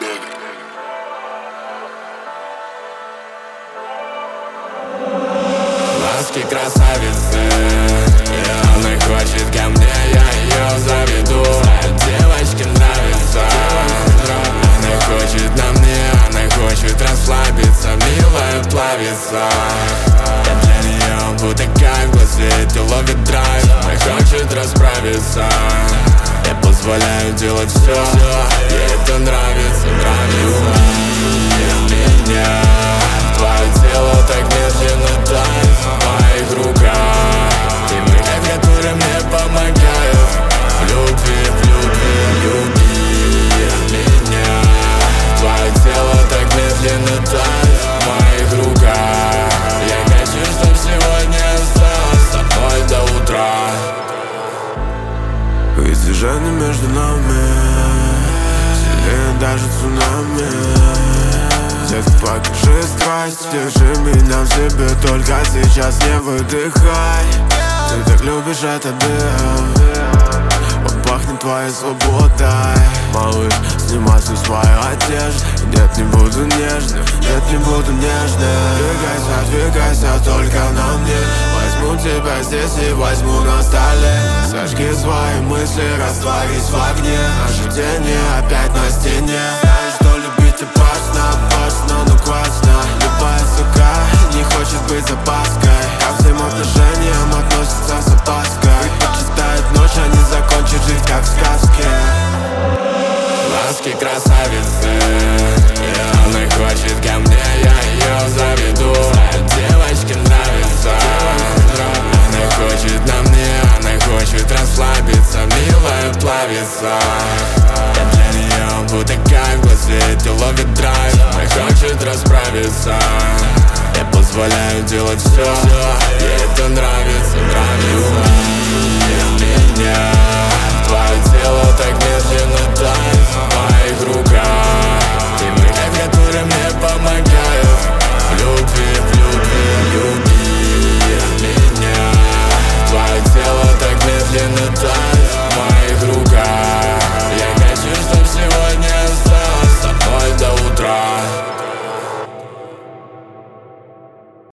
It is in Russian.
Ласки красавицы, и она хочет ко мне, я ее заведу. Девочке нравится, она хочет на мне, она хочет расслабиться, милая плавится. Я для нее будто как бы свет, ловит драйв, она хочет расправиться. Я позволяю делать все, ей это нравится, нравится. Меня, твое тело так медленно тает в моих руках. Ты маяк, который мне помогает в любви, люби меня. Твое тело так медленно тает в моих руках. Я хочу, чтоб сегодня осталось с тобой до утра. Ведь движение между нами сильнее даже цунами. Детка, покажи страсть, держи меня в себе, только сейчас не выдыхай. Ты так любишь этот дым, он пахнет твоей свободой. Малыш, снимай всю свою одежду. Нет, не буду нежным, нет, не буду нежным. Двигайся, двигайся только на мне. Возьму тебя здесь и возьму на столе. Сожги свои мысли, растворись в огне. Ожидание опять на стене. Знаешь, что любить опасно, опасно, но классно. Любая сука не хочет быть запаской. Ко всем отношениям относится с опаской. Предпочитает ночь, а не закончит жить как в сказке. Ласки красавицы, и она хочет ко мне, я ее заведу. Девочке нравится, она хочет на мне, она хочет расслабиться, милая плавится. Я для нее будто как бы свет, ловит драйв, она хочет расправиться. Я позволяю делать все, ей это нравится, нравится. Меня, твое тело так медленно тает.